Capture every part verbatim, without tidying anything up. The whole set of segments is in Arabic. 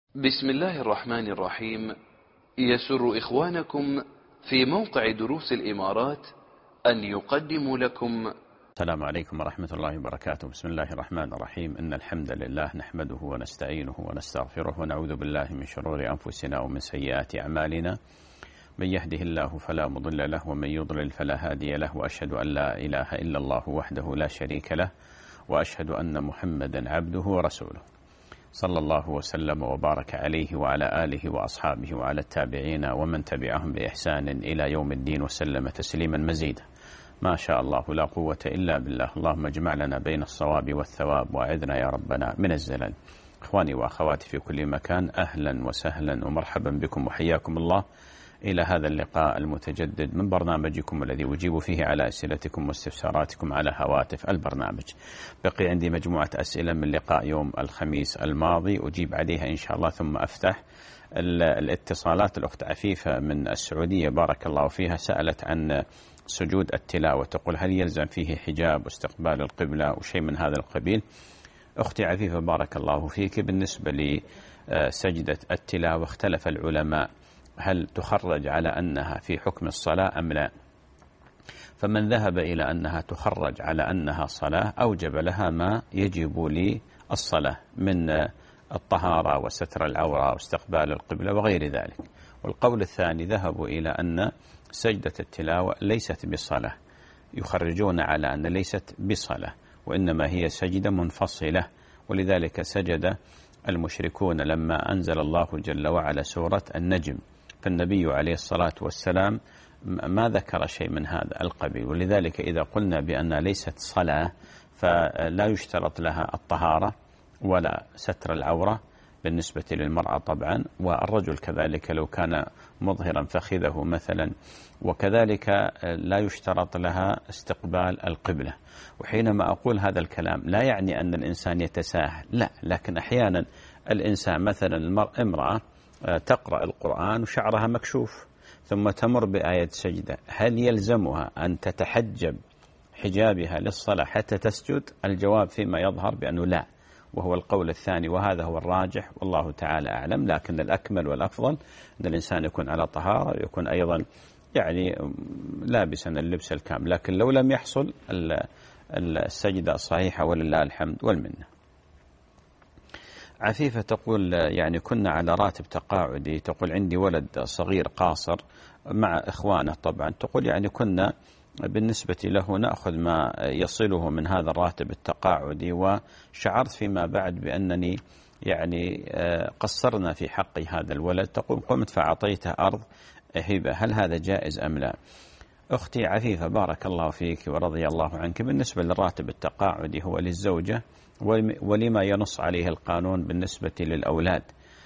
بسم الله الرحمن الرحيم. يسر إخوانكم في موقع دروس الإمارات أن يقدموا لكم. السلام عليكم ورحمة الله وبركاته. بسم الله الرحمن الرحيم. إن الحمد لله نحمده ونستعينه ونستغفره ونعوذ بالله من شرور أنفسنا ومن سيئات أعمالنا. من يهده الله فلا مضل له ومن يضلل فلا هادي له، وأشهد أن لا إله إلا الله وحده لا شريك له، وأشهد أن محمدا عبده ورسوله، صلى الله وسلم وبارك عليه وعلى آله وأصحابه وعلى التابعين ومن تبعهم بإحسان إلى يوم الدين وسلم تسليما مزيدا. ما شاء الله لا قوة إلا بالله. اللهم اجمع لنا بين الصواب والثواب وأعذنا يا ربنا من الزلل. إخواني وأخواتي في كل مكان، أهلا وسهلا ومرحبا بكم وحياكم الله إلى هذا اللقاء المتجدد من برنامجكم الذي أجيب فيه على أسئلتكم واستفساراتكم على هواتف البرنامج. بقي عندي مجموعة أسئلة من لقاء يوم الخميس الماضي أجيب عليها إن شاء الله، ثم أفتح الاتصالات. الأخت عفيفة من السعودية بارك الله فيها سألت عن سجود التلاوة، تقول هل يلزم فيه حجاب واستقبال القبلة وشيء من هذا القبيل؟ أختي عفيفة بارك الله فيك، بالنسبة لسجدة التلاوة اختلف العلماء هل تخرج على أنها في حكم الصلاة أم لا. فمن ذهب إلى أنها تخرج على أنها صلاة أوجب لها ما يجب للصلاة من الطهارة وستر العورة واستقبال القبلة وغير ذلك. والقول الثاني ذهبوا إلى أن سجدة التلاوة ليست بصلاة، يخرجون على أن ليست بصلاة وإنما هي سجدة منفصلة، ولذلك سجد المشركون لما أنزل الله جل وعلا سورة النجم، فالنبي عليه الصلاة والسلام ما ذكر شيء من هذا القبيل. ولذلك إذا قلنا بأن ليست صلاة فلا يشترط لها الطهارة ولا ستر العورة بالنسبة للمرأة طبعا، والرجل كذلك لو كان مظهرا فخذه مثلا، وكذلك لا يشترط لها استقبال القبلة. وحينما أقول هذا الكلام لا يعني أن الإنسان يتساهل، لا، لكن أحيانا الإنسان مثلا امرأة تقرأ القرآن وشعرها مكشوف ثم تمر بآية سجدة، هل يلزمها أن تتحجب حجابها للصلاة حتى تسجد؟ الجواب فيما يظهر بأنه لا، وهو القول الثاني، وهذا هو الراجح والله تعالى أعلم. لكن الأكمل والأفضل أن الإنسان يكون على طهارة ويكون أيضا يعني لابسا اللبس الكامل، لكن لو لم يحصل السجدة صحيحة ولله الحمد والمنة. عفيفة تقول يعني كنا على راتب تقاعدي، تقول عندي ولد صغير قاصر مع إخوانه طبعا، تقول يعني كنا بالنسبة له نأخذ ما يصله من هذا الراتب التقاعدي، وشعرت فيما بعد بأنني يعني قصرنا في حق هذا الولد. تقول قمت فأعطيته أرض هبة، هل هذا جائز أم لا؟ أختي عفيفة بارك الله فيك ورضي الله عنك، بالنسبة للراتب التقاعدي هو للزوجة ولما ينص عليه القانون بالنسبة للأولاد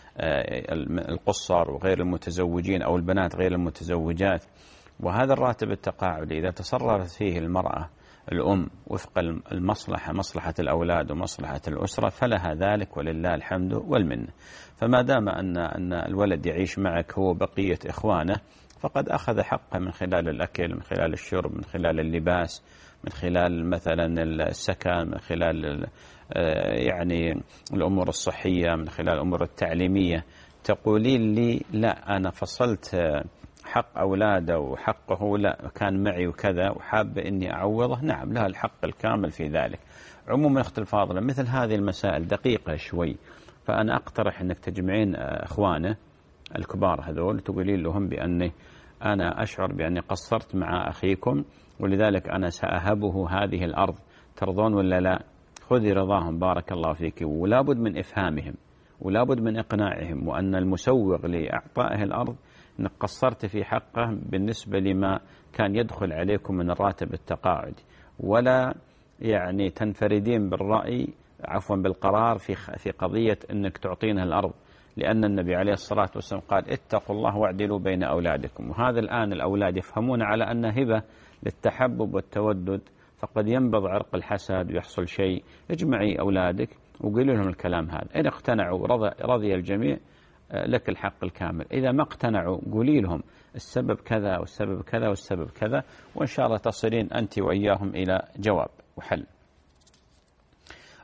القصر وغير المتزوجين أو البنات غير المتزوجات. وهذا الراتب التقاعدي إذا تصرفت فيه المرأة الأم وفق المصلحة، مصلحة الأولاد ومصلحة الأسرة، فلها ذلك ولله الحمد والمنة. فما دام أن أن الولد يعيش معك هو بقية إخوانه فقد أخذ حقه من خلال الأكل، من خلال الشرب، من خلال اللباس، من خلال مثلا السكن، من خلال يعني الأمور الصحية، من خلال الأمور التعليمية. تقولين لي لا أنا فصلت حق أولاده وحقه لا كان معي وكذا وحاب إني أعوضه، نعم لها الحق الكامل في ذلك. عموما أخت الفاضلة مثل هذه المسائل دقيقة شوي، فأنا أقترح أنك تجمعين أخوانه الكبار هذول تقولين لهم بأني أنا أشعر بأني قصرت مع أخيكم ولذلك أنا سأهبه هذه الأرض، ترضون ولا لا؟ خذي رضاهم بارك الله فيك، ولا بد من إفهامهم ولا بد من إقناعهم، وأن المسوغ لإعطائه الأرض أنك قصرت في حقه بالنسبة لما كان يدخل عليكم من الراتب التقاعدي، ولا يعني تنفردين بالرأي عفوا بالقرار في في قضية أنك تعطينه الأرض، لأن النبي عليه الصلاة والسلام قال اتقوا الله واعدلوا بين أولادكم. وهذا الآن الأولاد يفهمون على أن هبة للتحبب والتودد، فقد ينبض عرق الحسد ويحصل شيء. اجمعي أولادك وقولوا لهم الكلام هذا، إن اقتنعوا رضي, رضي الجميع لك الحق الكامل، إذا ما اقتنعوا قولي لهم السبب كذا والسبب كذا والسبب كذا، وإن شاء الله تصلين أنت وإياهم إلى جواب وحل.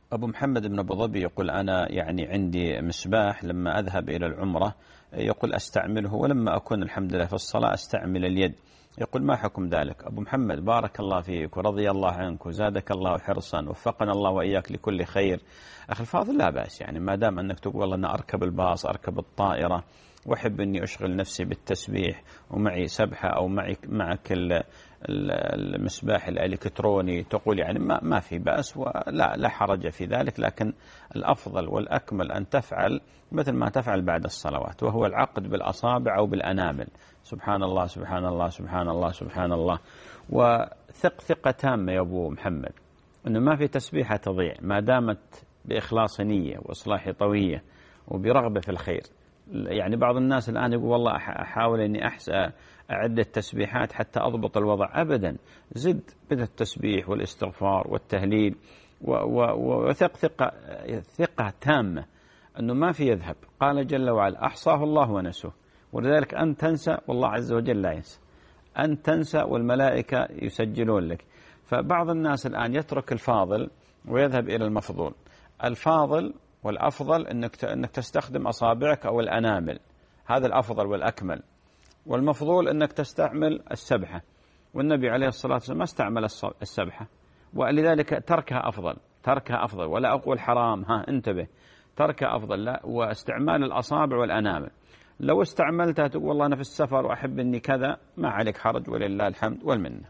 أبو محمد بن أبو ظبي يقول أنا يعني عندي مصباح لما أذهب إلى العمرة يقول أستعمله، ولما أكون الحمد لله في الصلاة أستعمل اليد. يقول ما حكم ذلك؟ أبو محمد بارك الله فيك ورضي الله عنك وزادك الله حرصا، وفقنا الله وإياك لكل خير. أخي الفاضل لا بأس، يعني ما دام أنك تقول والله أنا أركب الباص أركب الطائرة وأحب أني أشغل نفسي بالتسبيح ومعي سبحة أو معي معك المسباح الإلكتروني تقول يعني ما ما في بأس ولا لا حرج في ذلك، لكن الأفضل والأكمل أن تفعل مثل ما تفعل بعد الصلوات، وهو العقد بالأصابع أو بالأنامل، سبحان الله سبحان الله سبحان الله سبحان الله. وثق ثقة تامة يا أبو محمد أنه ما في تسبيحة تضيع ما دامت بإخلاص نية وإصلاح طوية وبرغبة في الخير. يعني بعض الناس الآن يقول والله أحاول أني أحسن أعد التسبيحات حتى أضبط الوضع. أبدا، زد من التسبيح والاستغفار والتهليل وثق ثقة, ثقة تامة أنه ما في يذهب. قال جل وعلا أحصاه الله ونسوه، ولذلك أن تنسى والله عز وجل لا ينسى، أن تنسى والملائكة يسجلون لك. فبعض الناس الآن يترك الفاضل ويذهب إلى المفضول. الفاضل والأفضل أنك أنك تستخدم أصابعك أو الأنامل، هذا الأفضل والأكمل. والمفضول أنك تستعمل السبحة، والنبي عليه الصلاة والسلام ما استعمل السبحة، ولذلك تركها أفضل، تركها أفضل. ولا أقول حرام، ها انتبه، تركها أفضل. لا، واستعمال الأصابع والأنامل. لو استعملتها تقول والله أنا في السفر وأحب أني كذا، ما عليك حرج ولله الحمد والمنة.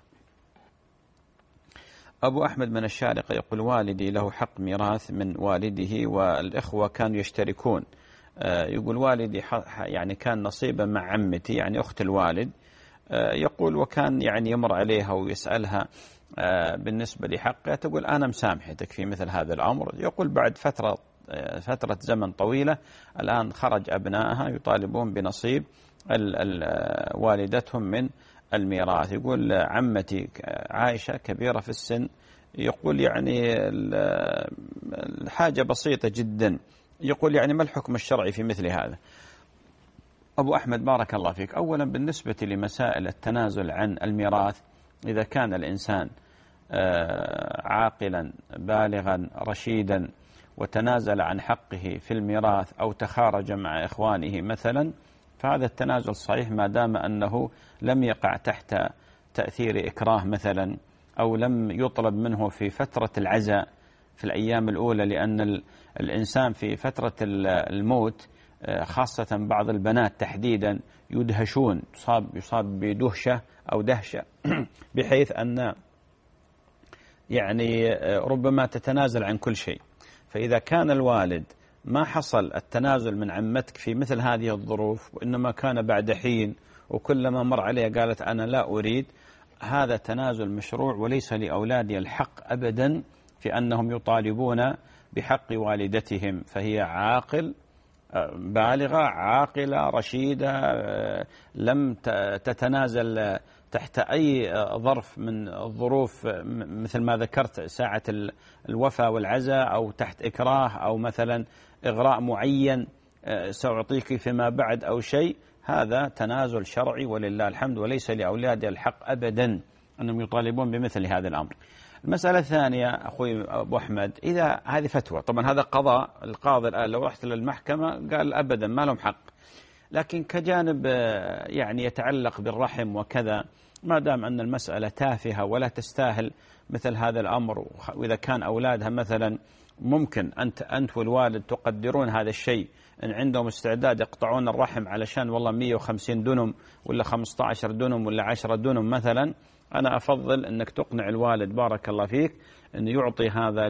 أبو أحمد من الشارقة يقول والدي له حق ميراث من والده والإخوة كانوا يشتركون. يقول والدي يعني كان نصيبا مع عمتي يعني أخت الوالد. يقول وكان يعني يمر عليها ويسألها بالنسبة لحقها، تقول أنا مسامحتك في مثل هذا الأمر. يقول بعد فترة فترة زمن طويلة الآن خرج أبنائها يطالبون بنصيب والدتهم من الميراث. يقول عمتي عائشة كبيرة في السن، يقول يعني الحاجة بسيطة جدا. يقول يعني ما الحكم الشرعي في مثل هذا؟ أبو أحمد بارك الله فيك، أولا بالنسبة لمسائل التنازل عن الميراث، إذا كان الإنسان عاقلا بالغا رشيدا وتنازل عن حقه في الميراث أو تخارج مع إخوانه مثلا، فهذا التنازل صحيح ما دام أنه لم يقع تحت تأثير إكراه مثلا، أو لم يطلب منه في فترة العزاء في الأيام الأولى، لأن الإنسان في فترة الموت خاصة بعض البنات تحديدا يدهشون، يصاب, يصاب بدهشة أو دهشة بحيث أن يعني ربما تتنازل عن كل شيء. فإذا كان الوالد ما حصل التنازل من عمتك في مثل هذه الظروف، وإنما كان بعد حين وكلما مر عليه قالت أنا لا أريد، هذا تنازل مشروع، وليس لأولادي الحق أبدا في أنهم يطالبون بحق والدتهم. فهي عاقل بالغة عاقلة رشيدة لم تتنازل تحت أي ظرف من الظروف مثل ما ذكرت ساعة الوفاة والعزاء، أو تحت إكراه، أو مثلا إغراء معين سأعطيك فيما بعد أو شيء. هذا تنازل شرعي ولله الحمد، وليس لأولاد الحق أبدا أنهم يطالبون بمثل هذا الأمر. المسألة الثانية أخوي أبو أحمد، إذا هذه فتوى طبعا، هذا قضاء القاضي الآن لو رحت للمحكمة قال أبدا ما لهم حق، لكن كجانب يعني يتعلق بالرحم وكذا، ما دام أن المسألة تافهة ولا تستاهل مثل هذا الأمر، وإذا كان أولادها مثلا ممكن أنت أنت والوالد تقدرون هذا الشيء، إن عندهم استعداد يقطعون الرحم علشان والله مئة وخمسين دنم ولا خمسة عشر دنم ولا عشرة دنم مثلا، أنا أفضل أنك تقنع الوالد بارك الله فيك أن يعطي هذا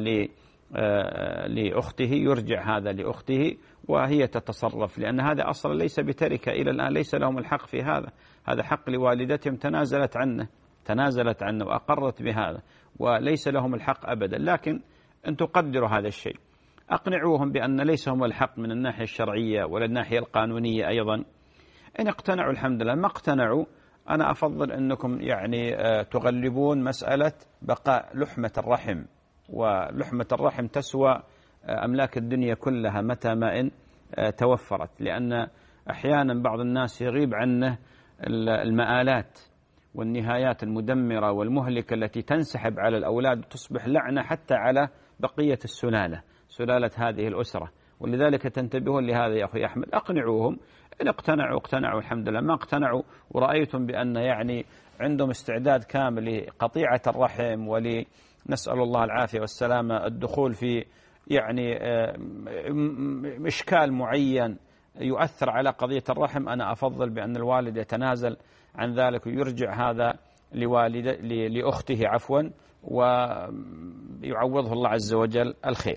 لأخته، يرجع هذا لأخته وهي تتصرف، لأن هذا أصلا ليس بتركة إلى الآن، ليس لهم الحق في هذا، هذا حق لوالدتهم تنازلت عنه تنازلت عنه وأقرت بهذا، وليس لهم الحق أبدا. لكن أن تقدروا هذا الشيء، أقنعوهم بأن ليس هم الحق من الناحية الشرعية ولا الناحية القانونية أيضا. إن اقتنعوا الحمد لله، ما اقتنعوا أنا أفضل أنكم يعني تغلبون مسألة بقاء لحمة الرحم، ولحمة الرحم تسوى أملاك الدنيا كلها متى ما إن توفرت، لأن أحيانا بعض الناس يغيب عنه المآلات والنهايات المدمرة والمهلكة التي تنسحب على الأولاد وتصبح لعنة حتى على بقية السلالة، سلالة هذه الأسرة. ولذلك تنتبهون لهذا يا أخي أحمد، أقنعوهم. إن اقتنعوا اقتنعوا الحمد لله، ما اقتنعوا ورأيتم بأن يعني عندهم استعداد كامل لقطيعة الرحم ولنسأل الله العافية والسلامة الدخول في يعني إشكال معين يؤثر على قضية الرحم، أنا أفضل بأن الوالد يتنازل عن ذلك ويرجع هذا لوالد لأخته عفوا، ويعوضه الله عز وجل الخير.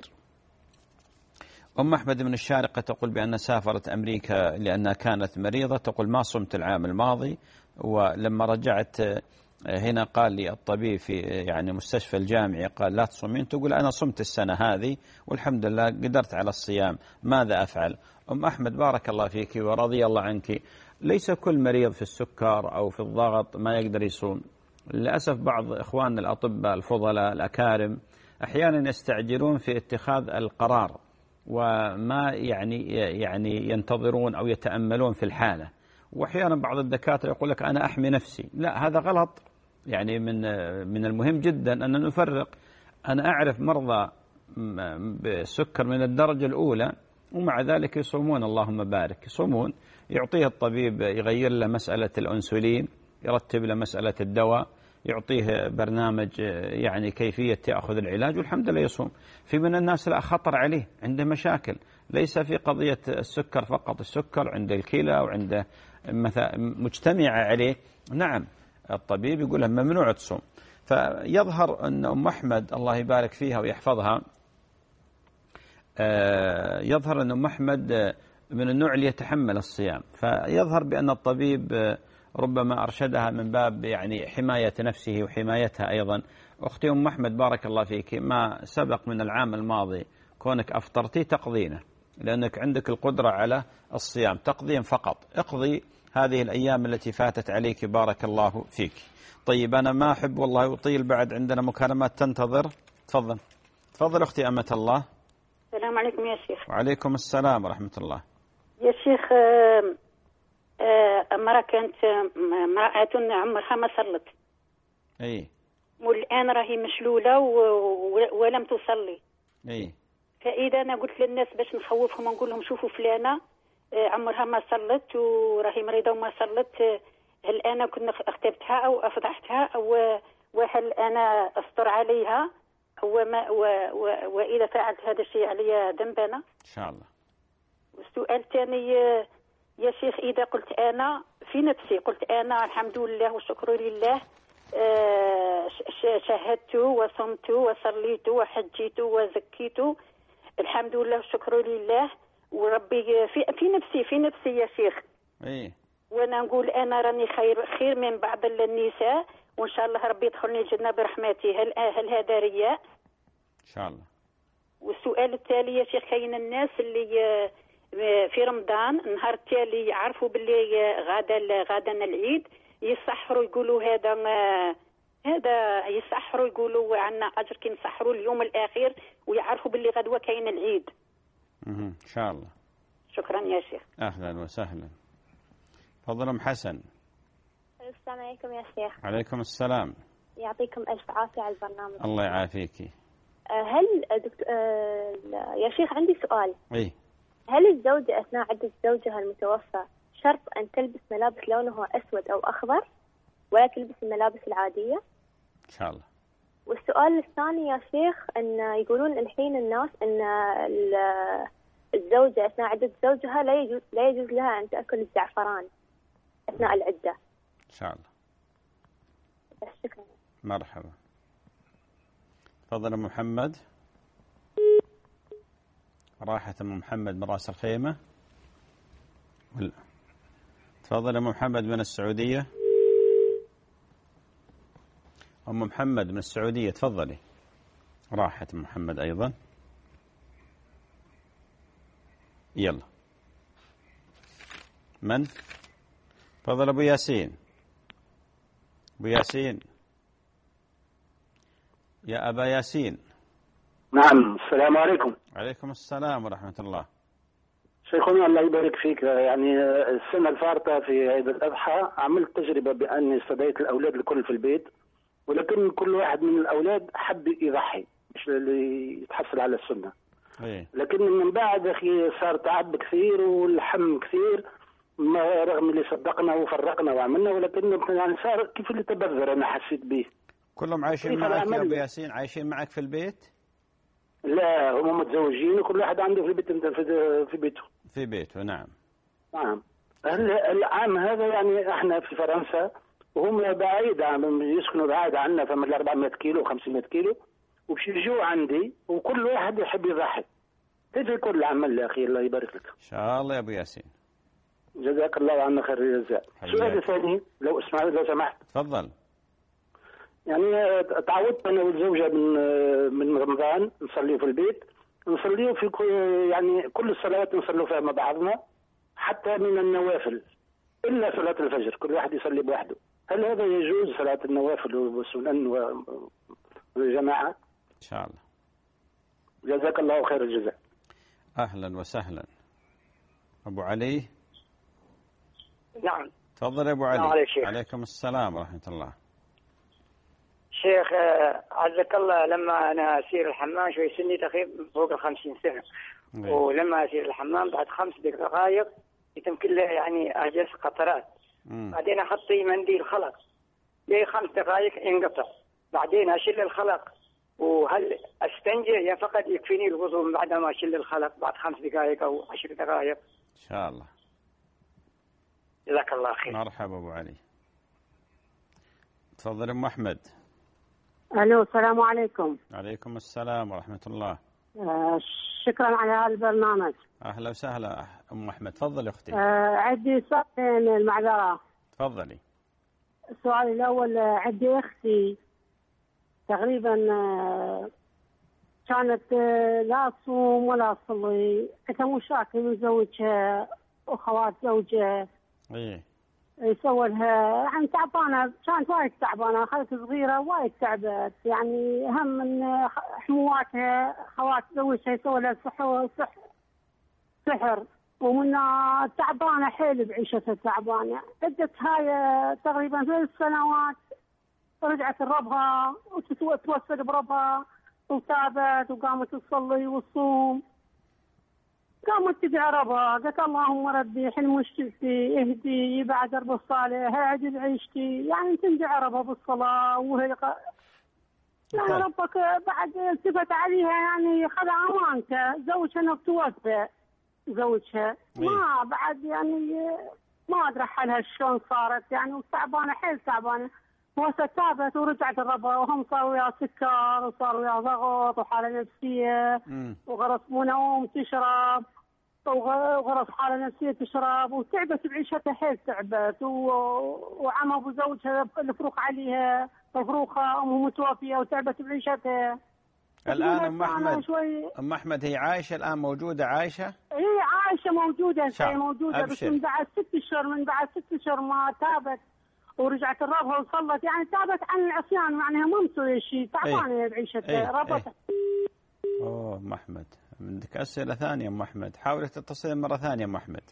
أم أحمد من الشارقة تقول بأن سافرت أمريكا لأنها كانت مريضة، تقول ما صمت العام الماضي، ولما رجعت هنا قال لي الطبيب في يعني مستشفى الجامعي قال لا تصومين، تقول أنا صمت السنة هذه والحمد لله قدرت على الصيام، ماذا أفعل؟ أم أحمد بارك الله فيك ورضي الله عنك، ليس كل مريض في السكر أو في الضغط ما يقدر يصوم. للأسف بعض إخواننا الأطباء الفضلاء الأكارم أحيانا يستعجلون في اتخاذ القرار وما يعني يعني ينتظرون أو يتأملون في الحالة، وأحيانا بعض الدكاترة يقول لك أنا أحمي نفسي، لا هذا غلط. يعني من من المهم جدا أن نفرق. أنا أعرف مرضى بسكر من الدرجة الأولى ومع ذلك يصومون، اللهم بارك، يصومون، يعطيه الطبيب يغير له مسألة الأنسولين، يرتب له مسألة الدواء، يعطيه برنامج يعني كيفية يأخذ العلاج والحمد لله يصوم. في من الناس لا خطر عليه، عنده مشاكل، ليس في قضية السكر فقط، السكر عند الكلى وعنده مجتمعة عليه، نعم الطبيب يقول له ممنوع تصوم. فيظهر أن أم أحمد الله يبارك فيها ويحفظها، يظهر أن أم أحمد من النوع اللي يتحمل الصيام، فيظهر بأن الطبيب ربما أرشدها من باب يعني حماية نفسه وحمايتها أيضا. أختي أم أحمد بارك الله فيك، ما سبق من العام الماضي كونك أفطرتي تقضينه، لأنك عندك القدرة على الصيام، تقضين فقط، اقضي هذه الأيام التي فاتت عليك بارك الله فيك. طيب أنا ما أحب والله أطيل، بعد عندنا مكالمات تنتظر. تفضل تفضل أختي أمة الله. السلام عليكم يا شيخ. وعليكم السلام ورحمة الله. يا شيخ امرأة كانت امرأة عمرها ما صلت، اي والآن راهي مشلولة ولم تصلي. اي فإذا أنا قلت للناس باش نخوفهم ونقول لهم شوفوا فلانة عمرها ما صلت وراهي مريضة وما صلت، هل أنا كنا اختبتها أو أفضحتها أو وهل أنا أستر عليها وما و و وإذا فعلت هذا الشيء علي ذنب أنا إن شاء الله. والسؤال الثاني يا شيخ، إذا قلت أنا في نفسي قلت أنا الحمد لله والشكر لله شهدت وصمت وصليت وحجيت وزكيت الحمد لله والشكر لله وربي في في نفسي في نفسي يا شيخ، ايه وانا نقول انا راني خير خير من بعض النساء وان شاء الله ربي يدخلني الجنه برحمته، هل هل هذا رياء؟ ان شاء الله. والسؤال التالي يا شيخ، كاين الناس اللي في رمضان النهار التالي يعرفوا باللي غدا غدا العيد يسحروا يقولوا هذا هذا يسحروا يقولوا عنا اجر كي نسحروا اليوم الاخير ويعرفوا باللي غدوه كاين العيد. ان شاء الله. شكرا يا شيخ. اهلا وسهلا. تفضل ام حسن. السلام عليكم يا شيخ. عليكم السلام. يعطيكم الف عافيه على البرنامج. الله يعافيكي. هل دكتور أه يا شيخ عندي سؤال. اي هل الزوجة أثناء عدة زوجها المتوفى شرط أن تلبس ملابس لونها أسود أو أخضر ولا تلبس الملابس العادية؟ إن شاء الله. والسؤال الثاني يا شيخ، أن يقولون الحين الناس أن الزوجة أثناء عدة زوجها لا يجوز لا يجوز لها أن تأكل الزعفران أثناء العدة. إن شاء الله. بس شكرا. مرحبا. تفضل محمد. راحت أم محمد من رأس الخيمة. ولا تفضل أم محمد من السعودية. أم محمد من السعودية تفضلي. راحت أم محمد أيضا. يلا من؟ تفضل أبو ياسين. أبو ياسين يا أبا ياسين. نعم السلام عليكم. عليكم السلام ورحمة الله. شيخنا الله يبارك فيك، يعني السنة الفارطة في عيد الأضحى عملت تجربة بأني استدعيت الأولاد الكل في البيت، ولكن كل واحد من الأولاد حب يضحي مش اللي يتحصل على السنة. إيه. لكن من بعد أخي صار تعب كثير والحم كثير، ما رغم اللي صدقنا وفرقنا وعملنا، ولكن يعني صار كيف اللي تبذر أنا حسيت به. كلهم عايشين معك يا أبو ياسين؟ عايشين معك في البيت؟ لا هم متزوجين وكل واحد عنده في البيت في بيته. في بيته نعم. نعم. العام هذا يعني احنا في فرنسا وهم بعيد يسكنوا بعيد عنا، فمن أربعمائة كيلو خمسمائة كيلو، وبش يجوا عندي وكل واحد يحب يضحك. تجي كل عمل يا أخي الله يبارك لك. إن شاء الله يا أبو ياسين. جزاك الله عنا خير الجزاء. السؤال الثاني لو اسمع لو سمحت. تفضل. يعني تعودت أنا والزوجة من من رمضان نصلي في البيت، نصلي في يعني كل الصلوات نصلي فيها مع بعضنا، حتى من النوافل إلا صلاة الفجر كل واحد يصلي بوحده. هل هذا يجوز صلاة النوافل والسنن والجماعة؟ إن شاء الله. جزاك الله خير الجزاء. أهلا وسهلا. أبو علي. نعم. تفضل يا أبو علي. عليكم. عليكم السلام ورحمة الله. شيخ عزك الله، لما أنا أسير الحمام شوي سني تقريبا فوق الخمسين سنة. مم. ولما أسير الحمام بعد خمس دقائق يتم له يعني أجلس قطرات. مم. بعدين أحطي منديل خلق ليه خمس دقائق ينقطع، بعدين أشيل الخلق. وهل أستنجي يعني فقط يكفيني الوضوء بعد ما أشيل الخلق بعد خمس دقائق أو عشر دقائق؟ إن شاء الله. جزاك الله خير. مرحبا أبو علي. تفضل أم أحمد. الو السلام عليكم. عليكم السلام ورحمة الله. آه شكرا على هذا البرنامج. أهلا وسهلا أم أحمد. تفضل أختي. آه عندي سؤالين المعذرة. تفضلي. السؤال الأول، عندي أختي تقريبا آه كانت آه لا تصوم ولا تصلي، عندها مشاكل من زوجها وأخوات زوجها. إيه. يسوي لها يعني تعبانه، كانت وايد تعبانه، اخذت صغيره وايد تعبت، يعني هم من حمواتها خوات زوجها يسوي لها سحر سحر سحر ومن تعبانه حيل بعيشتها تعبانه. عدت هاي تقريبا ثلاث سنوات رجعت لربها وتتوسد بربها وتابت وقامت تصلي وتصوم، قامت تدعي ربها قالت اللهم ربي حل مشكلتي اهدي يبعد درب الصالح اعدل عيشتي، يعني تندعي ربها بالصلاه وهي يعني ربك بعد التفت عليها يعني خذ امانته. زوجها توفى زوجها ما بعد يعني ما ادري حالها شلون صارت يعني، وتعبانه حيل تعبانه. وهسه تابت ورجعت لربها وهم صاروا وياها سكر وصاروا وياها ضغط وحاله نفسيه وغرس منوم تشرب وغرس حاله نفسيه تشرب وتعبت بعيشتها حيل تعبت. وعم ابو زوجها الفروخ عليها مفروخه امه متوفيه وتعبت بعيشتها. الان ام احمد ام احمد هي عايشه الان موجوده عايشه؟ هي عايشه موجوده هي موجوده بس من بعد ست اشهر من بعد ست اشهر ما تابت ورجعت لربها وصلت، يعني تابت عن العصيان معناها ما مسوي شيء تعبانه بعيشتها ربطت. اوه ام احمد عندك اسئله ثانيه ام احمد، حاولي تتصل مره ثانيه ام احمد.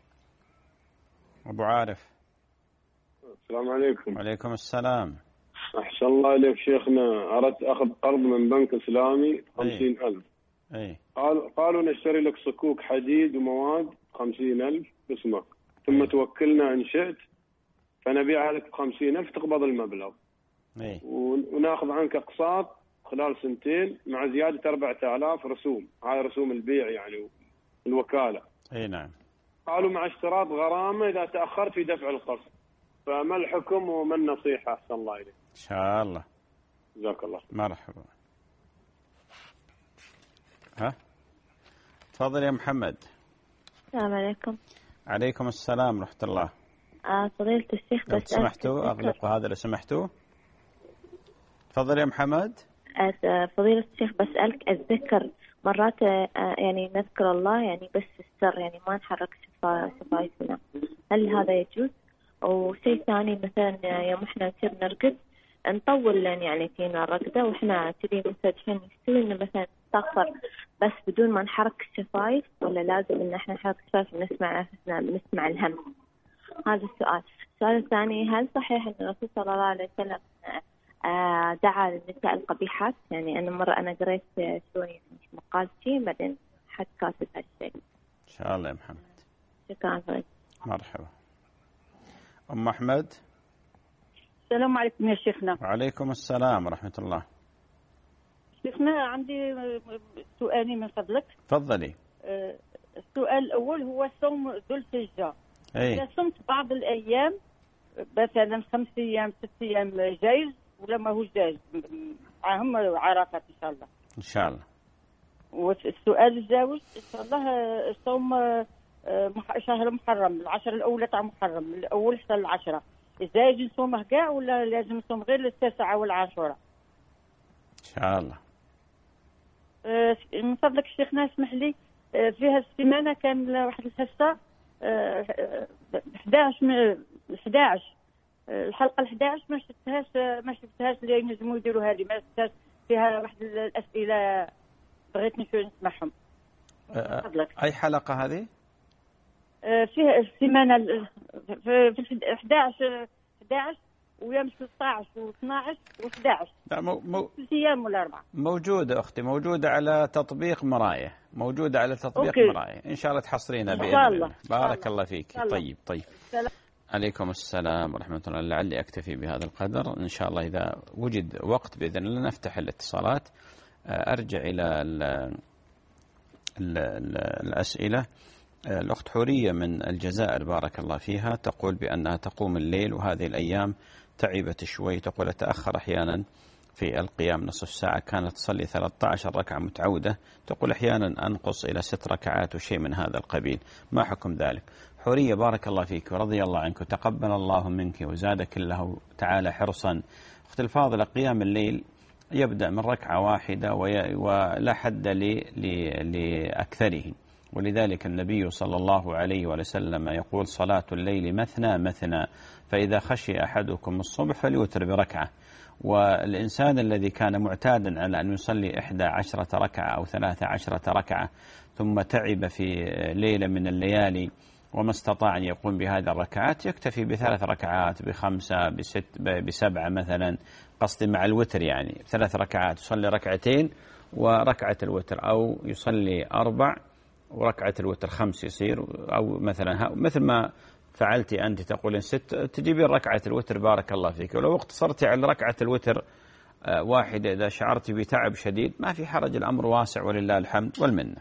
ابو عارف. السلام عليكم. وعليكم السلام. احسن الله عليك شيخنا، اردت اخذ قرض من بنك اسلامي خمسين ألف. اي قال قالوا نشتري لك صكوك حديد ومواد خمسين ألف باسمك، ثم توكلنا ان شئت فنبيعها لك بخمسين ألف تقبض المبلغ. اي وناخذ عنك اقساط خلال سنتين مع زيادة أربعة آلاف رسوم، هاي رسوم البيع يعني الوكالة. اي نعم. قالوا مع اشتراط غرامة إذا تأخرت في دفع القسط، فما الحكم وما النصيحة أحسن الله إليك؟ إن شاء الله. جزاك الله. مرحبا. ها تفضل يا محمد. السلام عليكم. عليكم السلام ورحمة الله. آه فضيلة الشيخ لو سمحتوا أغلقوا هذا لو سمحتوا. تفضل يا محمد. آه فضيلة الشيخ بسألك أتذكر مرات آه يعني نذكر الله يعني بس السر يعني ما نحرك شفايفنا، هل هذا يجوز؟ وشيء ثاني مثلا يوم احنا نصير نرقد نطول لين يعني فينا الرقدة واحنا كذي منسدحين، يستوي انه مثلا نستغفر بس بدون ما نحرك الشفايف ولا لازم ان احنا نحرك الشفايف ونسمع نفسنا نسمع الهم؟ هذا السؤال. السؤال الثاني، هل صحيح ان الرسول صلى الله عليه وسلم دعا للنساء القبيحات. يعني أنا مرة أنا قريت شوية مقال شيء بعدين حد كاتب هالشيء. إن شاء الله يا محمد. شكرا لك. مرحبا. أم أحمد. السلام عليكم يا شيخنا. وعليكم السلام ورحمة الله. شيخنا عندي سؤالين من فضلك. تفضلي. السؤال الأول هو صوم ذو الحجة. أي. إذا صمت بعض الأيام مثلا خمس أيام ست أيام جايز ولا ما هو جايز معهم عرفات إن شاء الله. إن شاء الله. والسؤال الجاوز إن شاء الله صوم شهر محرم العشر الأولى تاع محرم من الأول حتى العشرة. إذا يجي نصومه كاع ولا لازم نصوم غير التاسعة والعاشرة؟ إن شاء الله. أه من فضلك شيخنا اسمح لي، أه في هذه السيمانة كان واحد الحصة احداش احداش الحلقة الحداش ما شفتهاش ما شفتهاش اللي ينجموا يديروها لي، ما شفتهاش فيها واحد الأسئلة بغيت نشوف نسمعهم. أه فضلك. أي حلقة هذه؟ أه فيها السيمانة في في احداش احداش ويوم ثلاثة عشر واثني عشر وأحد عشر. لا مو مو ثلاث أيام ولا أربعة. موجودة أختي، موجودة على تطبيق مراية، موجودة على تطبيق أوكي. مراية، إن شاء الله تحصرينها بإذن الله. الله. بارك الله فيك. طيب طيب. سلام. عليكم السلام ورحمة الله. لعلي أكتفي بهذا القدر، إن شاء الله إذا وجد وقت بإذن الله نفتح الاتصالات. أرجع إلى ال ال ال الأسئلة. الأخت حورية من الجزائر بارك الله فيها تقول بأنها تقوم الليل وهذه الأيام تعبت شوي، تقول أتأخر أحيانا في القيام نصف ساعة، كانت تصلي ثلاثة عشر ركعة متعودة، تقول أحيانا أنقص إلى ست ركعات وشيء من هذا القبيل، ما حكم ذلك؟ حورية بارك الله فيك ورضي الله عنك وتقبل الله منك وزادك الله تعالى حرصا. أخت الفاضلة قيام الليل يبدأ من ركعة واحدة ولا حد لأكثره، ولذلك النبي صلى الله عليه وسلم يقول صلاة الليل مثنى مثنى فإذا خشي أحدكم الصبح فليوتر بركعة. والإنسان الذي كان معتادا على أن يصلي إحدى عشرة ركعة أو ثلاثة عشرة ركعة ثم تعب في ليلة من الليالي وما استطاع أن يقوم بهذه الركعات يكتفي بثلاث ركعات بخمسة بست بسبعة مثلا، قصدي مع الوتر، يعني ثلاث ركعات يصلي ركعتين وركعة الوتر، أو يصلي أربع وركعة الوتر خمس يصير، أو مثلا مثل ما فعلتي أنت تقولين ست تجيبين ركعة الوتر بارك الله فيك. ولو اقتصرتي على ركعة الوتر واحدة إذا شعرتي بتعب شديد ما في حرج، الأمر واسع ولله الحمد والمنة.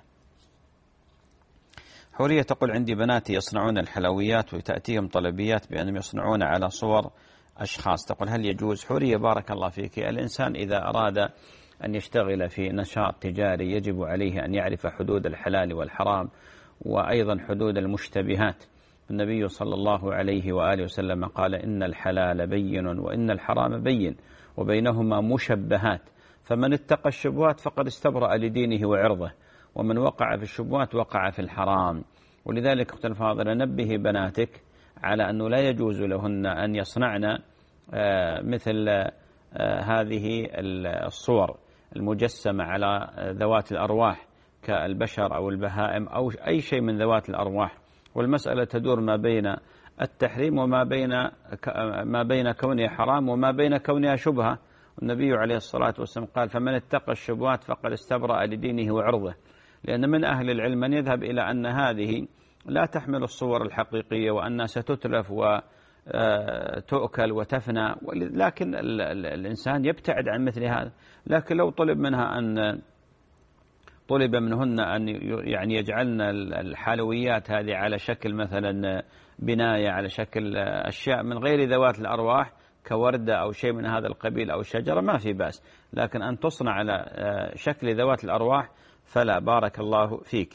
حورية تقول عندي بناتي يصنعون الحلويات وتأتيهم طلبيات بأنهم يصنعون على صور أشخاص، تقول هل يجوز؟ حورية بارك الله فيك، الإنسان إذا أراد أن يشتغل في نشاط تجاري يجب عليه أن يعرف حدود الحلال والحرام وأيضا حدود المشتبهات. النبي صلى الله عليه وآله وسلم قال إن الحلال بين وإن الحرام بين وبينهما مشبهات، فمن اتقى الشبهات فقد استبرأ لدينه وعرضه، ومن وقع في الشبهات وقع في الحرام. ولذلك أختي الفاضلة نبهي بناتك على أنه لا يجوز لهن أن يصنعن مثل هذه الصور المجسمة على ذوات الأرواح كالبشر أو البهائم أو أي شيء من ذوات الأرواح، والمسألة تدور ما بين التحريم وما بين ما بين كونها حرام وما بين كونها شبهة. النبي عليه الصلاة والسلام قال فمن اتقى الشبهات فقد استبرأ لدينه وعرضه، لأن من أهل العلم من يذهب إلى أن هذه لا تحمل الصور الحقيقية وأنها ستتلف وتؤكل وتفنى، لكن الإنسان يبتعد عن مثل هذا. لكن لو طلب منها أن طلب منهن أن يعني يجعلن الحلويات هذه على شكل مثلا بناية، على شكل أشياء من غير ذوات الأرواح كوردة أو شيء من هذا القبيل أو شجرة ما في بأس، لكن أن تصنع على شكل ذوات الأرواح فلا. بارك الله فيك.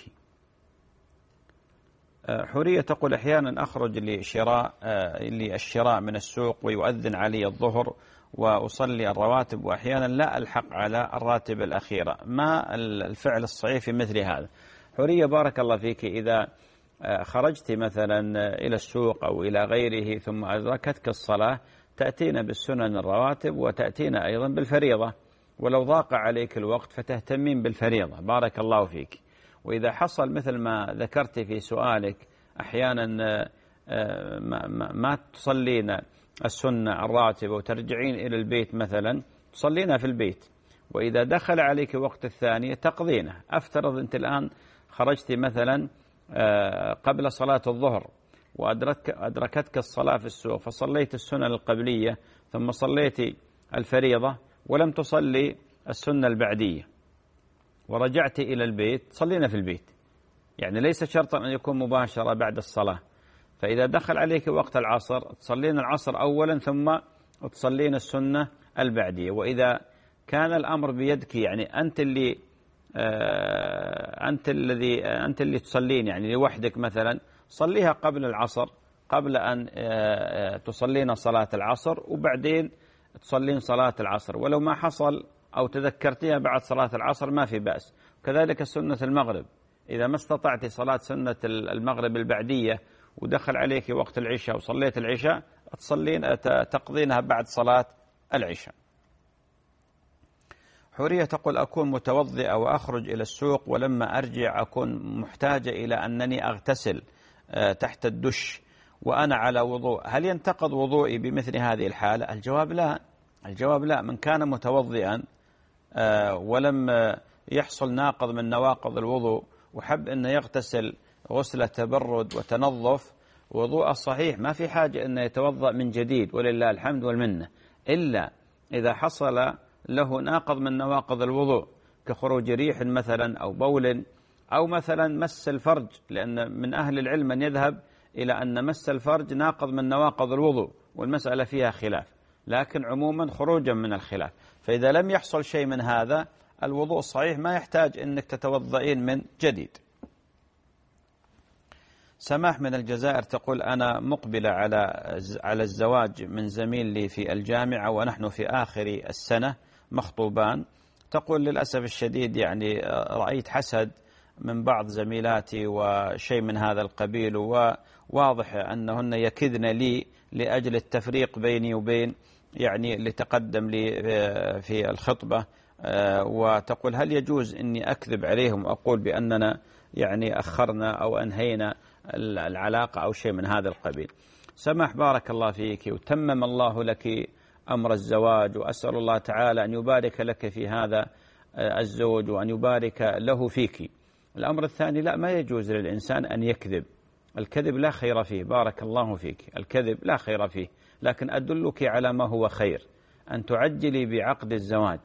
حورية تقول أحيانا أخرج لشراء للشراء من السوق ويؤذن علي الظهر وأصلي الرواتب وأحيانا لا ألحق على الراتب الأخيرة، ما الفعل الصحيح في مثل هذا؟ حورية بارك الله فيك إذا خرجت مثلا إلى السوق أو إلى غيره ثم أدركتك الصلاة تأتينا بالسنن الرواتب وتأتينا أيضا بالفريضة، ولو ضاق عليك الوقت فتهتمين بالفريضة بارك الله فيك. وإذا حصل مثل ما ذكرت في سؤالك أحيانا ما تصلين السنة الراتبة وترجعين إلى البيت مثلا تصلينها في البيت، وإذا دخل عليك وقت الثانية تقضينه. أفترض أنت الآن خرجت مثلا قبل صلاة الظهر وأدركتك الصلاة في السوق، فصليت السنة القبلية ثم صليت الفريضة ولم تصلي السنة البعدية ورجعت إلى البيت، صلينا في البيت. يعني ليس شرطا أن يكون مباشرة بعد الصلاة. فإذا دخل عليك وقت العصر تصلين العصر أولا ثم تصلين السنة البعدية. وإذا كان الأمر بيدك، يعني أنت اللي آه أنت الذي آه أنت اللي تصلين يعني لوحدك مثلا، صليها قبل العصر، قبل أن آه تصلين صلاة العصر وبعدين تصلين صلاة العصر. ولو ما حصل أو تذكرتيها بعد صلاة العصر ما في بأس. كذلك سنة المغرب، إذا ما استطعت صلاة سنة المغرب البعدية ودخل عليك وقت العشاء وصليت العشاء، تصلين تقضينها بعد صلاة العشاء. حورية تقول: أكون متوضئة وأخرج إلى السوق، ولما أرجع أكون محتاجة إلى أنني أغتسل تحت الدش وأنا على وضوء، هل ينتقض وضوئي بمثل هذه الحالة؟ الجواب لا. الجواب لا. من كان متوضئا ولم يحصل ناقض من نواقض الوضوء وحب أنه يغتسل غسلة تبرد وتنظف، وضوء الصحيح ما في حاجة أنه يتوضأ من جديد، ولله الحمد والمنة، إلا إذا حصل له ناقض من نواقض الوضوء كخروج ريح مثلا أو بول أو مثلا مس الفرج، لأن من أهل العلم من يذهب إلى أن مس الفرج ناقض من نواقض الوضوء، والمسألة فيها خلاف، لكن عموما خروجا من الخلاف. فإذا لم يحصل شيء من هذا، الوضوء الصحيح ما يحتاج أنك تتوضئين من جديد. سماح من الجزائر تقول: أنا مقبلة على على الزواج من زميل لي في الجامعة ونحن في آخر السنة مخطوبان. تقول: للأسف الشديد يعني رأيت حسد من بعض زميلاتي وشيء من هذا القبيل، وواضح أنهن يكدن لي لأجل التفريق بيني وبين يعني اللي تقدم لي في الخطبة. وتقول: هل يجوز أني أكذب عليهم وأقول بأننا يعني أخرنا أو أنهينا العلاقة أو شيء من هذا القبيل؟ سماح بارك الله فيك وتمم الله لك أمر الزواج، وأسأل الله تعالى أن يبارك لك في هذا الزوج وأن يبارك له فيك. الأمر الثاني: لا، ما يجوز للإنسان أن يكذب. الكذب لا خير فيه، بارك الله فيك، الكذب لا خير فيه. لكن أدلك على ما هو خير، أن تعجلي بعقد الزواج،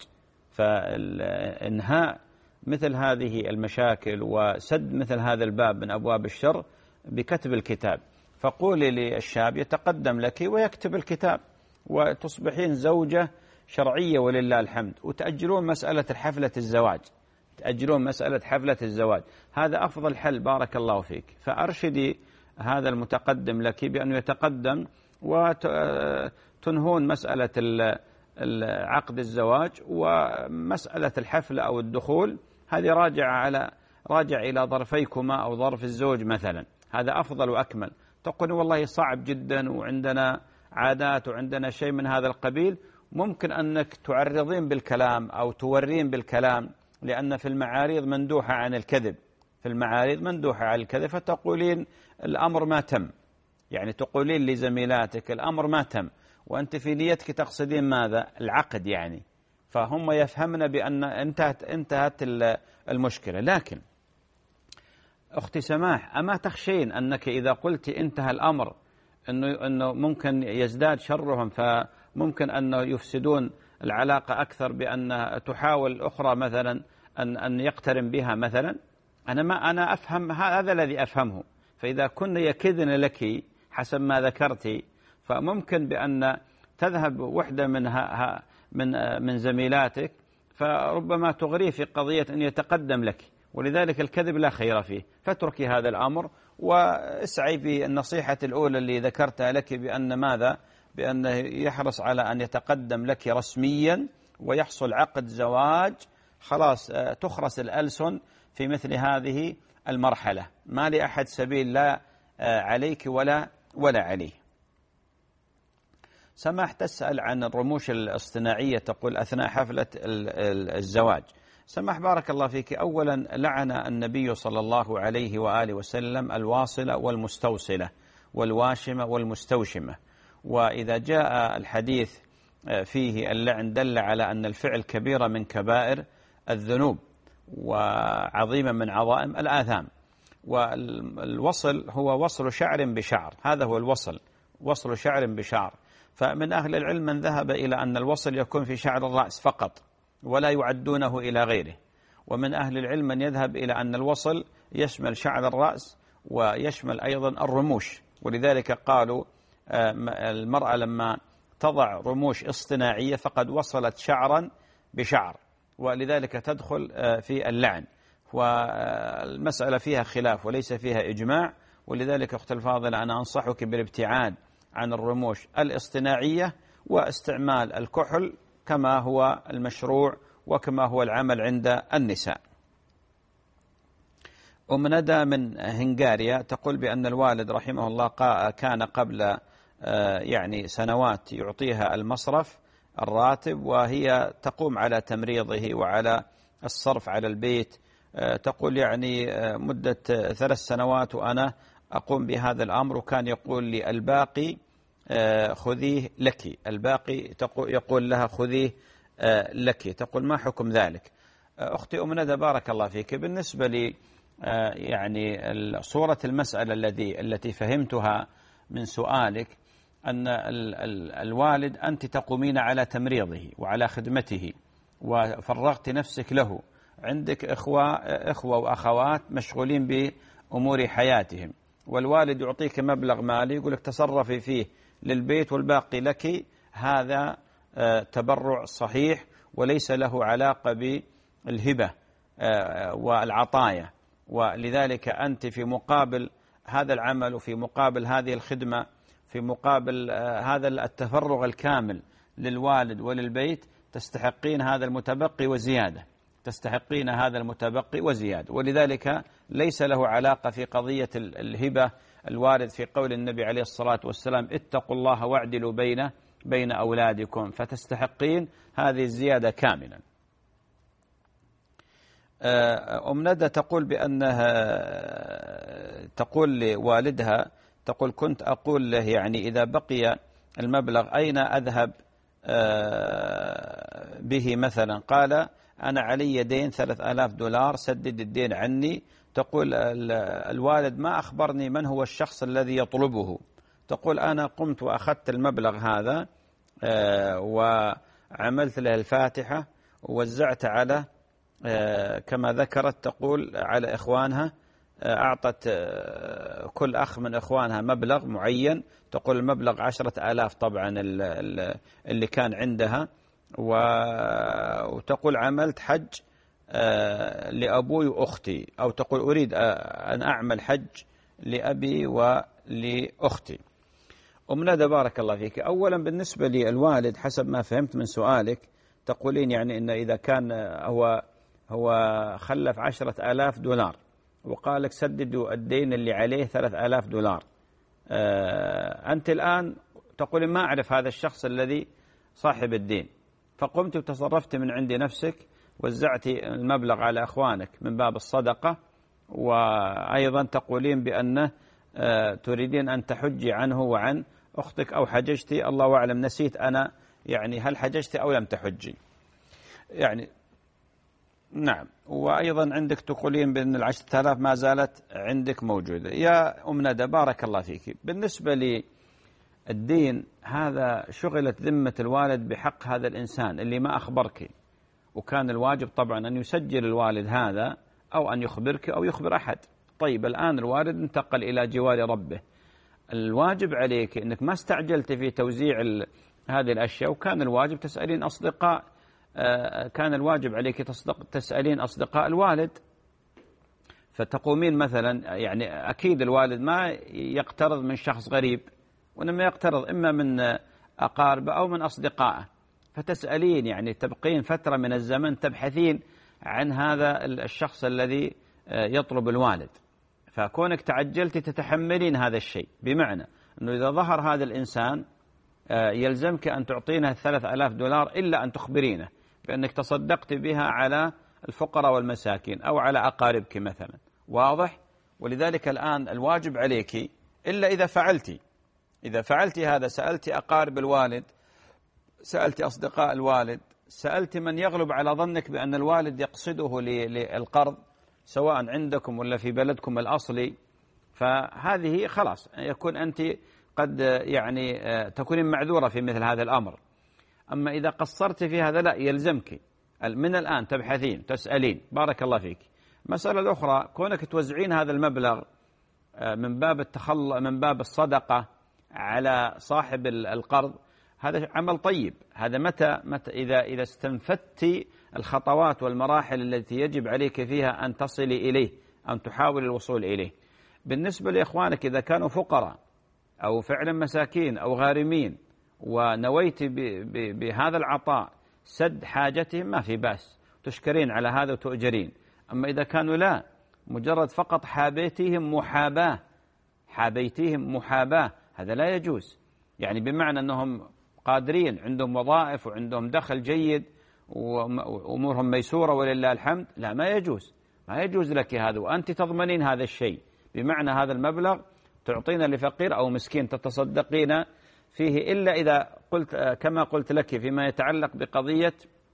فإنهاء مثل هذه المشاكل وسد مثل هذا الباب من أبواب الشر بكتب الكتاب. فقولي للشاب يتقدم لك ويكتب الكتاب وتصبحين زوجة شرعية ولله الحمد، وتأجلون مسألة حفلة الزواج، تأجلون مسألة حفلة الزواج، هذا أفضل حل بارك الله فيك. فأرشدي هذا المتقدم لك بأنه يتقدم وتنهون مسألة عقد الزواج، ومسألة الحفلة أو الدخول هذه راجعة على راجع إلى ظرفيكما أو ظرف الزوج مثلا، هذا أفضل وأكمل. تقول: والله صعب جدا وعندنا عادات وعندنا شيء من هذا القبيل، ممكن أنك تعرضين بالكلام أو تورين بالكلام، لأن في المعاريض مندوحة عن الكذب، في المعاريض مندوحة عن الكذب، فتقولين الأمر ما تم، يعني تقولين لزميلاتك الأمر ما تم وأنت في نيتك تقصدين ماذا؟ العقد يعني، فهم يفهمن بأن انتهت انتهت المشكلة. لكن أختي سماح، أما تخشين أنك إذا قلت انتهى الأمر أنه, أنه ممكن يزداد شرهم، فممكن أنه يفسدون العلاقة أكثر بأن تحاول أخرى مثلا أن أن يقترن بها مثلا؟ أنا ما أنا أفهم هذا الذي أفهمه. فإذا كن يكذن لك حسب ما ذكرتي، فممكن بأن تذهب وحدة من من من زميلاتك فربما تغريه في قضية أن يتقدم لك، ولذلك الكذب لا خير فيه. فاتركي هذا الأمر واسعي في النصيحة الأولى اللي ذكرتها لك، بأن ماذا؟ بأنه يحرص على أن يتقدم لك رسميا ويحصل عقد زواج، خلاص تخرس الألسن في مثل هذه المرحلة، ما لأحد سبيل لا عليك ولا ولا عليه. سماح تسأل عن الرموش الاصطناعية، تقول أثناء حفلة الزواج. سماح بارك الله فيك، أولا لعن النبي صلى الله عليه وآله وسلم الواصلة والمستوصلة والواشمة والمستوشمة، وإذا جاء الحديث فيه اللعن دل على أن الفعل كبيرة من كبائر الذنوب وعظيمة من عظائم الآثام. والوصل هو وصل شعر بشعر، هذا هو الوصل، وصل شعر بشعر. فمن أهل العلم من ذهب إلى أن الوصل يكون في شعر الرأس فقط ولا يعدونه إلى غيره، ومن أهل العلم من يذهب إلى أن الوصل يشمل شعر الرأس ويشمل أيضا الرموش. ولذلك قالوا المرأة لما تضع رموش اصطناعية فقد وصلت شعرا بشعر، ولذلك تدخل في اللعن. والمسألة فيها خلاف وليس فيها إجماع، ولذلك أخت الفاضلة أنا أنصحك بالابتعاد عن الرموش الاصطناعية واستعمال الكحل كما هو المشروع وكما هو العمل عند النساء. أم ندى من هنغاريا تقول بأن الوالد رحمه الله كان قبل يعني سنوات يعطيها المصرف الراتب وهي تقوم على تمريضه وعلى الصرف على البيت. تقول يعني مدة ثلاث سنوات وأنا أقوم بهذا الأمر، وكان يقول لي الباقي خذيه لك، الباقي يقول لها خذيه لك. تقول ما حكم ذلك؟ أختي أم ندى بارك الله فيك، بالنسبة لي يعني صورة المسألة الذي التي فهمتها من سؤالك أن الوالد أنت تقومين على تمريضه وعلى خدمته وفرغت نفسك له، عندك إخوة, إخوة وأخوات مشغولين بأمور حياتهم، والوالد يعطيك مبلغ مالي يقول لك تصرفي فيه للبيت والباقي لك، هذا تبرع صحيح وليس له علاقة بالهبة والعطايا. ولذلك أنت في مقابل هذا العمل وفي مقابل هذه الخدمة في مقابل هذا التفرغ الكامل للوالد وللبيت تستحقين هذا المتبقي وزيادة، تستحقين هذا المتبقي وزيادة. ولذلك ليس له علاقة في قضية الهبة الوارد في قول النبي عليه الصلاة والسلام اتقوا الله واعدلوا بين بين أولادكم، فتستحقين هذه الزيادة كاملا. أم ندى تقول بأنها تقول لوالدها تقول كنت أقول له يعني إذا بقي المبلغ أين أذهب به مثلا؟ قال أنا علي دين ثلاث آلاف دولار سدد الدين عني. تقول الوالد ما أخبرني من هو الشخص الذي يطلبه. تقول أنا قمت وأخذت المبلغ هذا وعملت له الفاتحة ووزعت على كما ذكرت تقول على إخوانها، أعطت كل أخ من إخوانها مبلغ معين، تقول المبلغ عشرة آلاف طبعا اللي كان عندها، وتقول عملت حج لأبوي وأختي، أو تقول أريد أن أعمل حج لأبي ولأختي. أم ندى بارك الله فيك، أولا بالنسبة للوالد حسب ما فهمت من سؤالك تقولين يعني إن إذا كان هو هو خلف عشرة آلاف دولار وقال لك سددوا الدين اللي عليه ثلاث آلاف دولار، أنت الآن تقول ما أعرف هذا الشخص الذي صاحب الدين، فقمت وتصرفت من عند نفسك وزعت المبلغ على أخوانك من باب الصدقة، وأيضا تقولين بأنه تريدين أن تحجي عنه وعن أختك أو حججتي، الله أعلم نسيت أنا يعني هل حججتي أو لم تحجي يعني. نعم، وأيضا عندك تقولين بأن العشرة آلاف ما زالت عندك موجودة. يا أم ندى بارك الله فيك، بالنسبة للدين هذا شغلت ذمة الوالد بحق هذا الإنسان اللي ما أخبرك، وكان الواجب طبعا أن يسجل الوالد هذا أو أن يخبرك أو يخبر أحد. طيب الآن الوالد انتقل إلى جوار ربه، الواجب عليك أنك ما استعجلت في توزيع هذه الأشياء، وكان الواجب تسألين أصدقاء كان الواجب عليك تصدق تسألين أصدقاء الوالد، فتقومين مثلا يعني أكيد الوالد ما يقترض من شخص غريب، وإنما يقترض إما من أقاربه أو من أصدقائه، فتسألين يعني تبقين فترة من الزمن تبحثين عن هذا الشخص الذي يطلب الوالد، فكونك تعجلت تتحملين هذا الشيء، بمعنى أنه إذا ظهر هذا الإنسان يلزمك أن تعطينه الثلاث آلاف دولار إلا أن تخبرينه بأنك تصدقت بها على الفقراء والمساكين أو على أقاربك مثلا، واضح؟ ولذلك الآن الواجب عليك إلا إذا فعلتي إذا فعلت هذا سألت أقارب الوالد، سألت أصدقاء الوالد، سألت من يغلب على ظنك بأن الوالد يقصده للقرض سواء عندكم ولا في بلدكم الأصلي، فهذه خلاص يكون أنت قد يعني تكونين معذورة في مثل هذا الأمر. أما إذا قصرت في هذا لا، يلزمك من الآن تبحثين تسألين. بارك الله فيك. مسألة الأخرى، كونك توزعين هذا المبلغ من باب التخل من باب الصدقة على صاحب القرض، هذا عمل طيب. هذا متى متى إذا إذا استنفدت الخطوات والمراحل التي يجب عليك فيها أن تصلي إليه، أن تحاول الوصول إليه. بالنسبة لإخوانك إذا كانوا فقراء أو فعلا مساكين أو غارمين ونويت بهذا العطاء سد حاجتهم، ما في بأس، تشكرين على هذا وتؤجرين. أما إذا كانوا لا، مجرد فقط حابيتهم محاباة حابيتهم محاباة هذا لا يجوز. يعني بمعنى أنهم قادرين، عندهم وظائف وعندهم دخل جيد وأمورهم ميسورة ولله الحمد، لا، ما يجوز، ما يجوز لك هذا، وأنت تضمنين هذا الشيء. بمعنى هذا المبلغ تعطينا لفقير أو مسكين تتصدقين فيه، إلا إذا قلت كما قلت لك فيما يتعلق بقضية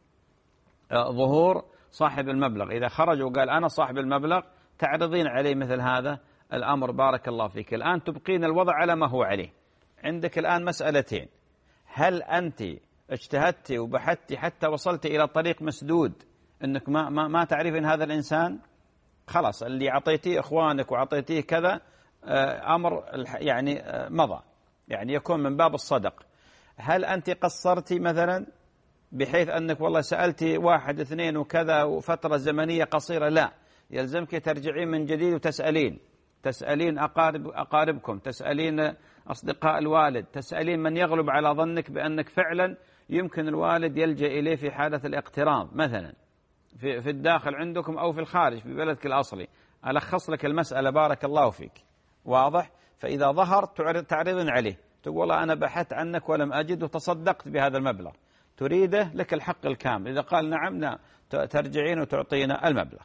ظهور صاحب المبلغ. إذا خرج وقال أنا صاحب المبلغ تعرضين عليه مثل هذا الأمر. بارك الله فيك. الآن تبقين الوضع على ما هو عليه. عندك الآن مسألتين: هل أنت اجتهدت وبحثت حتى وصلت إلى طريق مسدود أنك ما, ما, ما تعرفين هذا الإنسان؟ خلاص، اللي عطيتيه إخوانك وعطيتيه كذا أمر يعني مضى، يعني يكون من باب الصدق. هل أنت قصرتي مثلا بحيث أنك والله سألتي واحد اثنين وكذا وفترة زمنية قصيرة؟ لا، يلزمك ترجعين من جديد وتسألين تسألين أقارب أقاربكم، تسألين أصدقاء الوالد، تسألين من يغلب على ظنك بأنك فعلا يمكن الوالد يلجأ إليه في حالة الاقتراض مثلا في, في الداخل عندكم أو في الخارج في بلدك الأصلي. ألخص لك المسألة بارك الله فيك، واضح؟ فإذا ظهر تعرضين عليه، تقول والله أنا بحثت عنك ولم أجد وتصدقت بهذا المبلغ، تريده، لك الحق الكامل. إذا قال نعم لا، ترجعين وتعطينا المبلغ.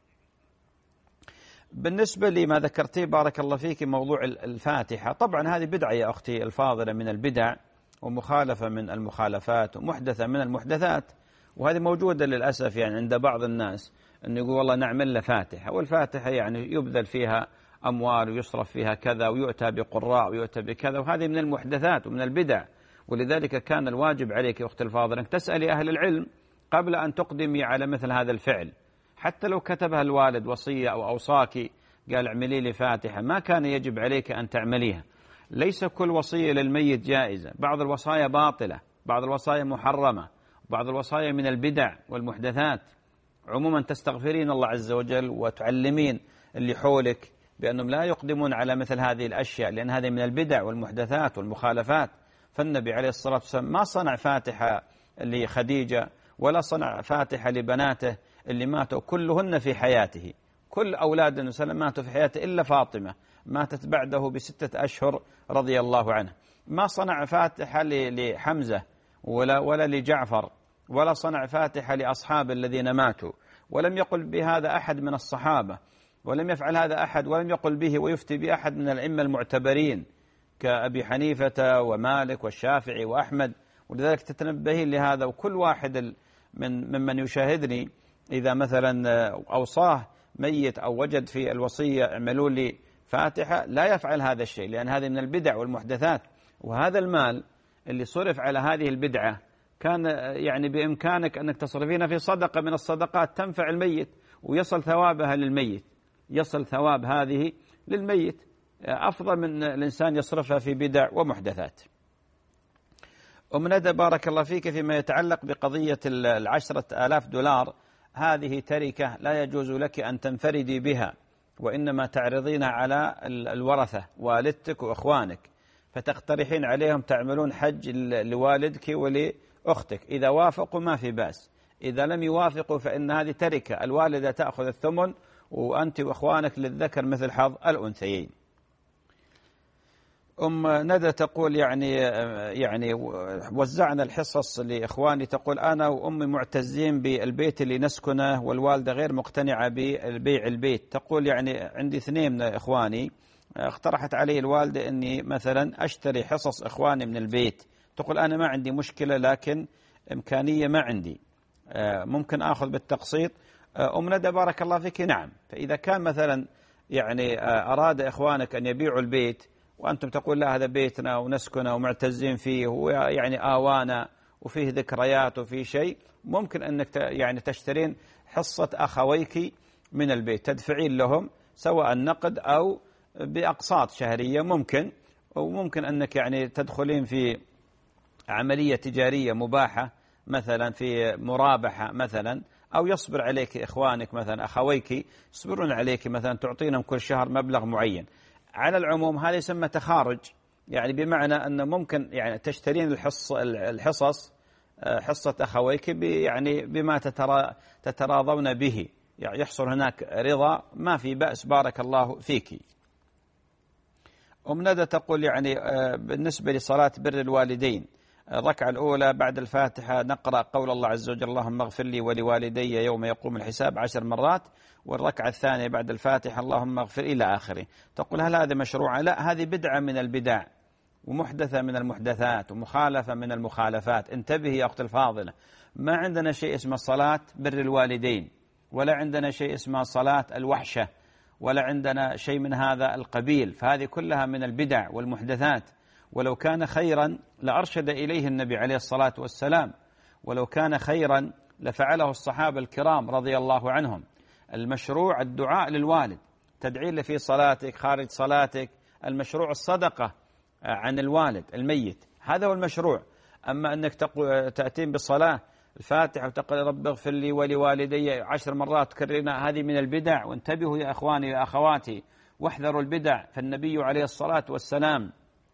بالنسبة لما ذكرتيه بارك الله فيك موضوع الفاتحة، طبعا هذه بدعة يا أختي الفاضلة من البدع، ومخالفة من المخالفات، ومحدثة من المحدثات، وهذه موجودة للأسف يعني عند بعض الناس، أنه يقول والله نعمل له فاتحة، والفاتحة يعني يبذل فيها أموال ويصرف فيها كذا ويؤتى بقراء ويؤتى بكذا، وهذه من المحدثات ومن البدع. ولذلك كان الواجب عليك يا أخت الفاضلة أنك تسألي أهل العلم قبل أن تقدمي على مثل هذا الفعل. حتى لو كتبها الوالد وصية أو أوصاك قال اعملي لي فاتحة، ما كان يجب عليك أن تعمليها. ليس كل وصية للميت جائزة، بعض الوصايا باطلة، بعض الوصايا محرمة، بعض الوصايا من البدع والمحدثات. عموما تستغفرين الله عز وجل وتعلمين اللي حولك بأنهم لا يقدمون على مثل هذه الأشياء، لأن هذه من البدع والمحدثات والمخالفات. فالنبي عليه الصلاة والسلام ما صنع فاتحة لخديجة ولا صنع فاتحة لبناته اللي ماتوا كلهن في حياته، كل أولاد النبي صلى الله عليه وسلم ماتوا في حياته إلا فاطمة ماتت بعده بستة أشهر رضي الله عنه. ما صنع فاتحة لحمزة ولا ولا لجعفر، ولا صنع فاتحة لأصحاب الذين ماتوا، ولم يقل بهذا أحد من الصحابة، ولم يفعل هذا أحد، ولم يقل به ويفتي بأحد من الأئمة المعتبرين كأبي حنيفة ومالك والشافعي وأحمد. ولذلك تتنبهين لهذا. وكل واحد من ممن يشاهدني إذا مثلا أوصاه ميت أو وجد في الوصية اعملوا لي فاتحة، لا يفعل هذا الشيء، لأن هذه من البدع والمحدثات. وهذا المال اللي صرف على هذه البدعة كان يعني بإمكانك أنك تصرفينها في صدقة من الصدقات تنفع الميت ويصل ثوابها للميت، يصل ثواب هذه للميت أفضل من الإنسان يصرفها في بدع ومحدثات. أم ندى بارك الله فيك، فيما يتعلق بقضية العشرة آلاف دولار، هذه تركة لا يجوز لك أن تنفردي بها، وإنما تعرضين على الورثة والدتك وإخوانك، فتقترحين عليهم تعملون حج لوالدك ولأختك. إذا وافقوا ما في بأس، إذا لم يوافقوا فإن هذه تركة، الوالدة تأخذ الثمن وأنت وإخوانك للذكر مثل حظ الأنثيين. أم ندى تقول يعني يعني وزعنا الحصص لإخواني، تقول أنا وأمي معتزين بالبيت اللي نسكنه والوالدة غير مقتنعة ببيع البيت. تقول يعني عندي اثنين من إخواني اقترحت علي الوالدة أني مثلا أشتري حصص إخواني من البيت. تقول أنا ما عندي مشكلة لكن إمكانية ما عندي، ممكن أخذ بالتقسيط؟ أم ندى بارك الله فيك نعم. فإذا كان مثلا يعني أراد إخوانك أن يبيعوا البيت وأنتم تقول لا هذا بيتنا ونسكنه ومعتزين فيه ويعني آوانا وفيه ذكريات وفيه شيء، ممكن أنك يعني تشترين حصة أخويك من البيت تدفعين لهم سواء نقد أو بأقساط شهرية ممكن، وممكن أنك يعني تدخلين في عملية تجارية مباحة مثلا في مرابحة مثلا، أو يصبر عليك إخوانك مثلا أخويك يصبرون عليك مثلا تعطينهم كل شهر مبلغ معين. على العموم هذا يسمى تخارج، يعني بمعنى أن ممكن يعني تشترين الحص الحصص حصة أخويك يعني بما تتراضون به، يعني يحصل هناك رضا ما في بأس بارك الله فيك. أم ندى تقول يعني بالنسبة لصلاة بر الوالدين الركعة الأولى بعد الفاتحة نقرأ قول الله عز وجل اللهم اغفر لي ولوالدي يوم يقوم الحساب عشر مرات، والركعة الثانية بعد الفاتحة اللهم اغفر إلى آخره. تقول هل هذا مشروع؟ لا، هذه بدعة من البدع ومحدثة من المحدثات ومخالفة من المخالفات. انتبهي يا أخت الفاضلة، ما عندنا شيء اسمه صلاة بر الوالدين، ولا عندنا شيء اسمه صلاة الوحشة، ولا عندنا شيء من هذا القبيل، فهذه كلها من البدع والمحدثات. ولو كان خيرا لأرشد إليه النبي عليه الصلاة والسلام، ولو كان خيرا لفعله الصحابة الكرام رضي الله عنهم. المشروع الدعاء للوالد، تدعي له في صلاتك خارج صلاتك، المشروع الصدقة عن الوالد الميت، هذا هو المشروع. أما أنك تأتين بالصلاة الفاتحة وتقول رب اغفر لي ولوالدي عشر مرات تكررنا، هذه من البدع. وانتبهوا يا أخواني يا أخواتي واحذروا البدع، فالنبي عليه الصلاة والسلام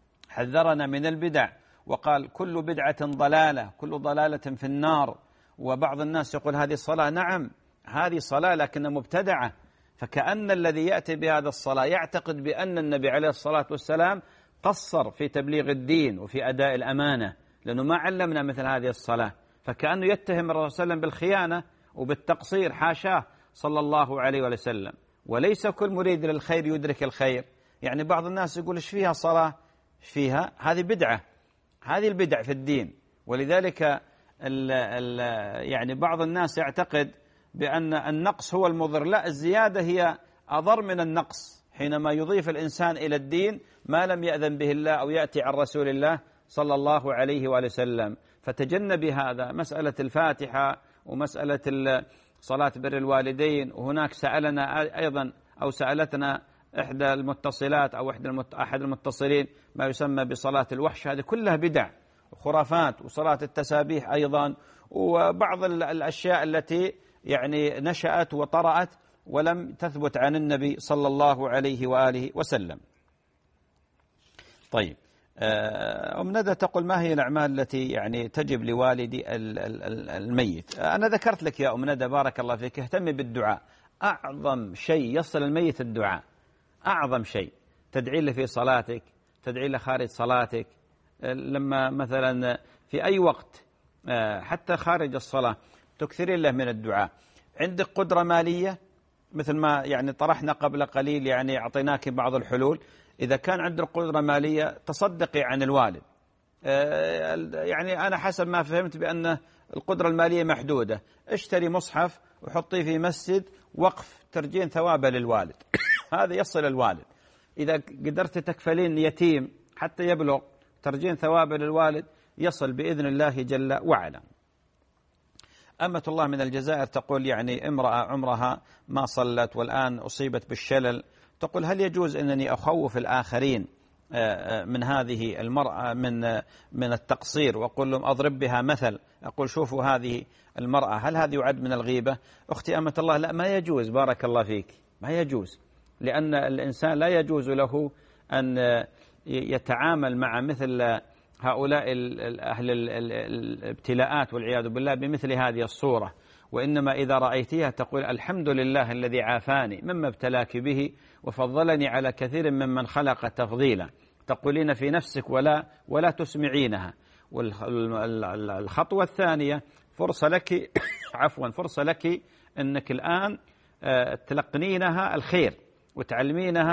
حذرنا من البدع وقال كل بدعة ضلالة، كل ضلالة في النار. وبعض الناس يقول هذه الصلاة، نعم هذه صلاة لكنها مبتدعة، فكأن الذي يأتي بهذا الصلاة يعتقد بأن النبي عليه الصلاة والسلام قصر في تبليغ الدين وفي أداء الأمانة، لأنه ما علمنا مثل هذه الصلاة، فكأنه يتهم الرسول صلى الله عليه وسلم بالخيانة وبالتقصير، حاشاه صلى الله عليه وسلم. وليس كل مريد للخير يدرك الخير. يعني بعض الناس يقول ايش فيها صلاة، ايش فيها، هذه بدعة، هذه البدع في الدين. ولذلك ال ال يعني بعض الناس يعتقد بأن النقص هو المضر، لا، الزيادة هي أضر من النقص حينما يضيف الإنسان إلى الدين ما لم يأذن به الله أو يأتي عن رسول الله صلى الله عليه وآله وسلم. فتجنبي هذا، مسألة الفاتحة ومسألة صلاة بر الوالدين. وهناك سألنا أيضا أو سألتنا إحدى المتصلات أو إحدى المت... أحد المتصلين ما يسمى بصلاة الوحش، هذه كلها بدع وخرافات. وصلاة التسابيح أيضا، وبعض الأشياء التي يعني نشأت وطرأت ولم تثبت عن النبي صلى الله عليه وآله وسلم. طيب، أم ندى تقول ما هي الأعمال التي يعني تجب لوالدي الميت؟ أنا ذكرت لك يا أم ندى بارك الله فيك اهتمي بالدعاء. أعظم شيء يصل الميت الدعاء، أعظم شيء. تدعي له في صلاتك، تدعي له خارج صلاتك، لما مثلا في أي وقت حتى خارج الصلاة تكثرين له من الدعاء. عندك قدرة مالية مثل ما يعني طرحنا قبل قليل، يعني أعطيناك بعض الحلول. إذا كان عندك قدرة مالية تصدقي عن الوالد. يعني أنا حسب ما فهمت بأن القدرة المالية محدودة، اشتري مصحف وحطيه في مسجد وقف ترجين ثوابه للوالد هذا يصل الوالد. إذا قدرت تكفلين يتيم حتى يبلغ ترجين ثوابه للوالد يصل بإذن الله جل وعلا. أمة الله من الجزائر تقول يعني امرأة عمرها ما صلت والآن أصيبت بالشلل، تقول هل يجوز أنني أخوف الآخرين من هذه المرأة من من التقصير وأقول لهم أضرب بها مثل، أقول شوفوا هذه المرأة، هل هذه يعد من الغيبة؟ أختي أمة الله لا، ما يجوز بارك الله فيك، ما يجوز، لأن الإنسان لا يجوز له أن يتعامل مع مثل هؤلاء أهل الابتلاءات والعياذ بالله بمثل هذه الصورة. وإنما إذا رأيتيها تقول الحمد لله الذي عافاني مما ابتلاك به وفضلني على كثير ممن خلق تفضيلا. تقولين في نفسك ولا ولا تسمعينها. والخطوة الثانية فرصة لك عفوا فرصة لك أنك الآن تلقنينها الخير وتعلمينها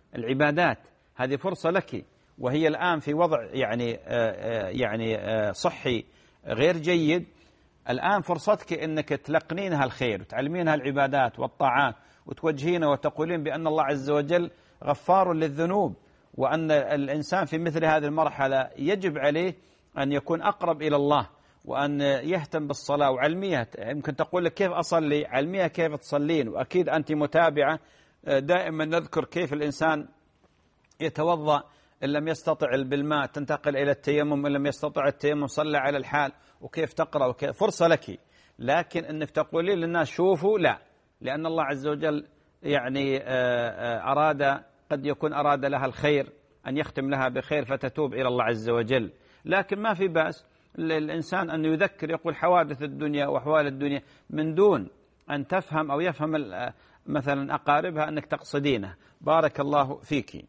العبادات، هذه فرصة لك، وهي الآن في وضع يعني يعني صحي غير جيد. الآن فرصتك أنك تلقنينها الخير وتعلمينها العبادات والطاعات وتوجهين وتقولين بأن الله عز وجل غفار للذنوب، وأن الإنسان في مثل هذه المرحلة يجب عليه أن يكون أقرب إلى الله وأن يهتم بالصلاة. وعلميها، يمكن تقول لك كيف أصلي، علميها كيف تصلين. وأكيد أنت متابعة، دائما نذكر كيف الإنسان يتوضأ، إن لم يستطع بالماء تنتقل إلى التيمم، إن لم يستطع التيمم صلى على الحال، وكيف تقرأ وكيف. فرصة لك، لكن أنك تقولين للناس شوفوا، لا، لأن الله عز وجل يعني أراد، قد يكون أراد لها الخير، أن يختم لها بخير فتتوب إلى الله عز وجل. لكن ما في بأس للإنسان أن يذكر، يقول حوادث الدنيا وأحوال الدنيا من دون أن تفهم أو يفهم مثلا أقاربها أنك تقصدينه. بارك الله فيك.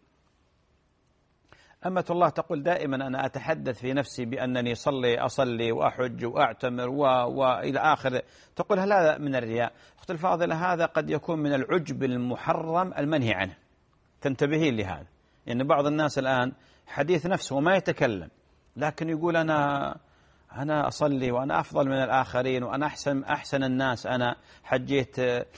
أمة الله تقول دائما أنا أتحدث في نفسي بأنني صلي أصلي وأحج وأعتمر و... وإلى آخر. تقول هل هذا من الرياء؟ أخت الفاضلة، هذا قد يكون من العجب المحرم المنهي عنه، تنتبهين لهذا. يعني بعض الناس الآن حديث نفسه وما يتكلم، لكن يقول أنا أنا أصلي وأنا أفضل من الآخرين وأنا أحسن أحسن الناس، أنا حجيت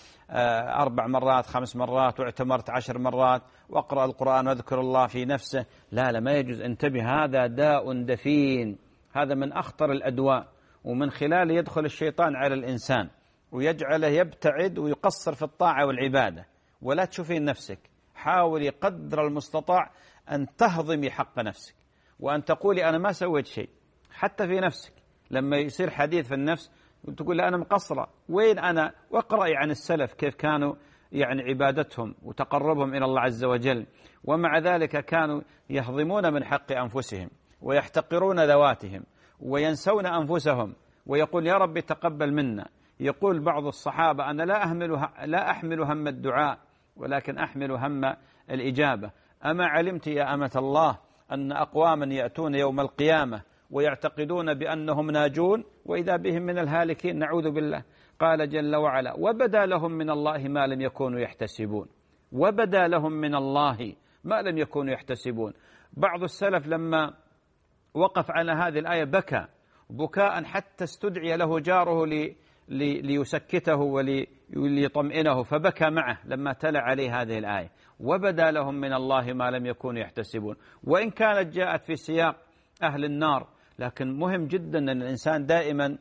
أربع مرات خمس مرات واعتمرت عشر مرات وأقرأ القرآن وأذكر الله في نفسه. لا لا، ما يجوز. انتبه، هذا داء دفين، هذا من أخطر الأدواء، ومن خلاله يدخل الشيطان على الإنسان ويجعله يبتعد ويقصر في الطاعة والعبادة. ولا تشوفين نفسك، حاولي قدر المستطاع أن تهضمي حق نفسك، وأن تقولي أنا ما سويت شيء. حتى في نفسك لما يصير حديث في النفس وتقول لا أنا مقصرة، وين أنا؟ واقرأي عن السلف كيف كانوا يعني عبادتهم وتقربهم إلى الله عز وجل، ومع ذلك كانوا يهضمون من حق أنفسهم ويحتقرون ذواتهم وينسون أنفسهم، ويقول يا رب تقبل منا. يقول بعض الصحابة أنا لا أحمل لا أحمل هم الدعاء ولكن أحمل هم الإجابة. أما علمت يا أمة الله أن أقواما يأتون يوم القيامة ويعتقدون بأنهم ناجون وإذا بهم من الهالكين، نعوذ بالله. قال جل وعلا وبدا لهم من الله ما لم يكونوا يحتسبون، وبدا لهم من الله ما لم يكونوا يحتسبون. بعض السلف لما وقف على هذه الآية بكى بكاء حتى استدعي له جاره لي لي ليسكته وليطمئنه، فبكى معه لما تلا عليه هذه الآية وبدا لهم من الله ما لم يكونوا يحتسبون. وإن كانت جاءت في سياق أهل النار، لكن مهم جدا أن الإنسان دائما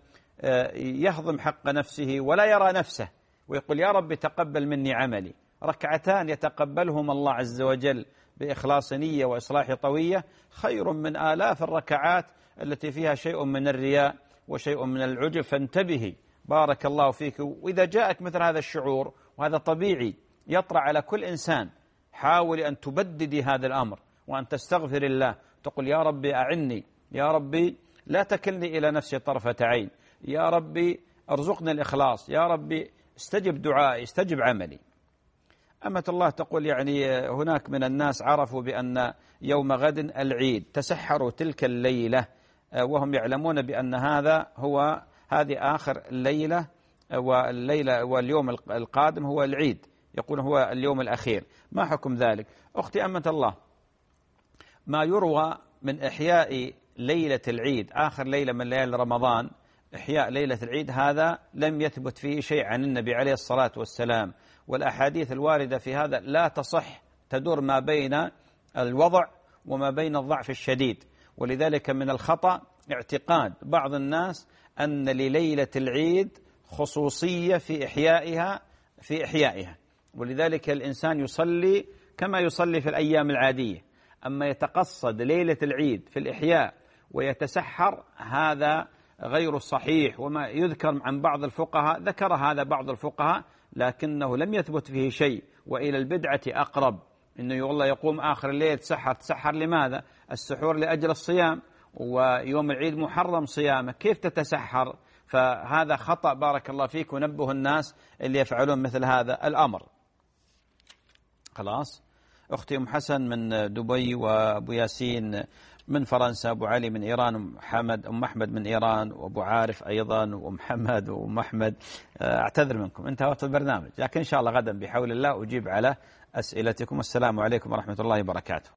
يهضم حق نفسه ولا يرى نفسه، ويقول يا رب تقبل مني عملي. ركعتان يتقبلهم الله عز وجل بإخلاص نية وإصلاح طوية خير من آلاف الركعات التي فيها شيء من الرياء وشيء من العجب. فانتبهي بارك الله فيك. وإذا جاءك مثل هذا الشعور، وهذا طبيعي يطرأ على كل إنسان، حاولي أن تبددي هذا الأمر وأن تستغفر الله، تقول يا ربي أعني، يا ربي لا تكلني إلى نفسي طرفة عين، يا ربي ارزقني الإخلاص، يا ربي استجب دعائي، استجب عملي. أمة الله تقول يعني هناك من الناس عرفوا بأن يوم غد العيد، تسحروا تلك الليلة وهم يعلمون بأن هذا هو هذه آخر الليلة، والليلة واليوم القادم هو العيد، يقول هو اليوم الأخير. ما حكم ذلك؟ أختي أمة الله، ما يروى من إحياء ليلة العيد آخر ليلة من ليالي رمضان، إحياء ليلة العيد، هذا لم يثبت فيه شيء عن النبي عليه الصلاة والسلام، والأحاديث الواردة في هذا لا تصح، تدور ما بين الوضع وما بين الضعف الشديد. ولذلك من الخطأ اعتقاد بعض الناس أن لليلة العيد خصوصية في إحيائها في إحيائها ولذلك الإنسان يصلي كما يصلي في الأيام العادية، أما يتقصد ليلة العيد في الإحياء ويتسحر، هذا غير صحيح. وما يذكر عن بعض الفقهاء، ذكر هذا بعض الفقهاء لكنه لم يثبت فيه شيء، وإلى البدعة أقرب. إنه والله يقوم آخر الليل تسحر، تسحر لماذا؟ السحور لأجل الصيام، ويوم العيد محرم صيامه، كيف تتسحر؟ فهذا خطأ بارك الله فيك، ونبه الناس اللي يفعلون مثل هذا الأمر. خلاص. أختي أم حسن من دبي، وأبو ياسين من فرنسا، أبو علي من إيران، أم حمد أم أحمد من إيران، وأبو عارف أيضا، ومحمد وأم أحمد. أعتذر منكم، انتهت البرنامج، لكن إن شاء الله غدا بحول الله أجيب على أسئلتكم. والسلام عليكم ورحمة الله وبركاته.